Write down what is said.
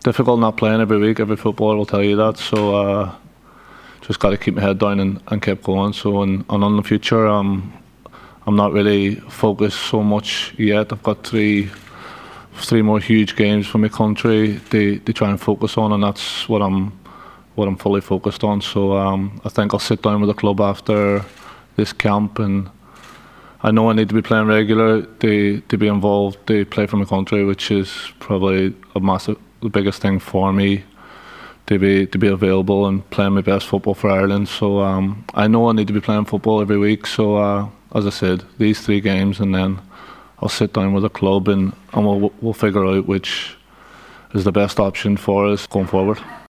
difficult not playing every week. Every footballer will tell you that. So just got to keep my head down and keep going. So and on the future, I'm not really focused so much yet. I've got three more huge games for my country to try and focus on, and that's what I'm fully focused on. So I think I'll sit down with the club after this camp, and I know I need to be playing regular to be involved, to play for my country, which is probably the biggest thing for me, to be available and playing my best football for Ireland. So I know I need to be playing football every week. So as I said, these 3 games, and then I'll sit down with the club and we'll figure out which is the best option for us going forward.